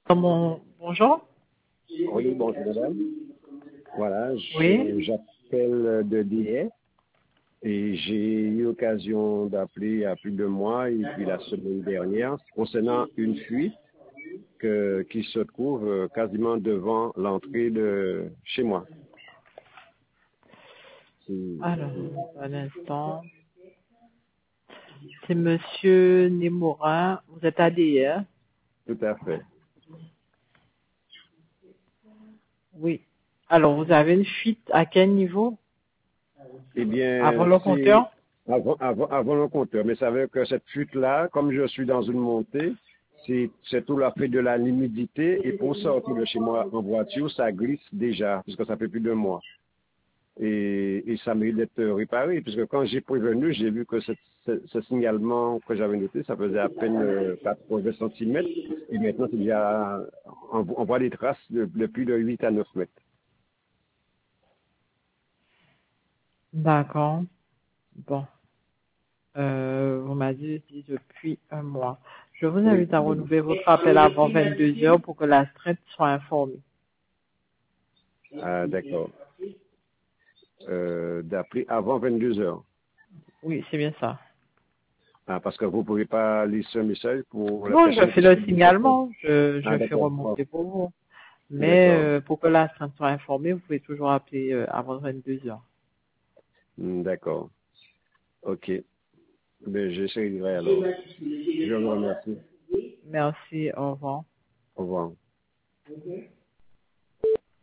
Bonjour. Oui, bonjour madame. Voilà, Oui. j'appelle de DIA et j'ai eu l'occasion d'appeler il y a plus de mois et puis la semaine dernière concernant une fuite qui se trouve quasiment devant l'entrée de chez moi. Alors, un instant. C'est Monsieur Nemorin. Vous êtes ADR? Tout à fait. Oui. Alors, vous avez une fuite à quel niveau? Eh Avant bien, le c'est compteur? avant le compteur. Mais ça veut dire que cette fuite-là, comme je suis dans une montée, c'est tout l'effet de la l'humidité et pour sortir de chez moi en voiture, ça glisse déjà, puisque ça fait plus de mois. Et ça mérite d'être réparé, puisque quand j'ai prévenu, j'ai vu que ce signalement que j'avais noté, ça faisait à peine 80 centimètres, et maintenant c'est déjà, on voit des traces de plus de 8 à 9 mètres. D'accord. Bon. Vous m'avez dit depuis un mois. Je vous Oui. invite à renouveler votre appel avant 22 heures pour que la strate soit informée. Ah, d'accord. D'appeler avant 22 heures. Oui, c'est bien ça. Ah, parce que vous ne pouvez pas laisser un message pour la Non, je personne fais qui se le trouve à côté. signalement. Je Ah, fais d'accord. Oh, remonter pour vous. Mais d'accord. pour que la strate soit informée, vous pouvez toujours appeler avant 22 heures. D'accord. OK. Ben, j'essaierai alors. Je vous remercie. Merci, au revoir. Au revoir.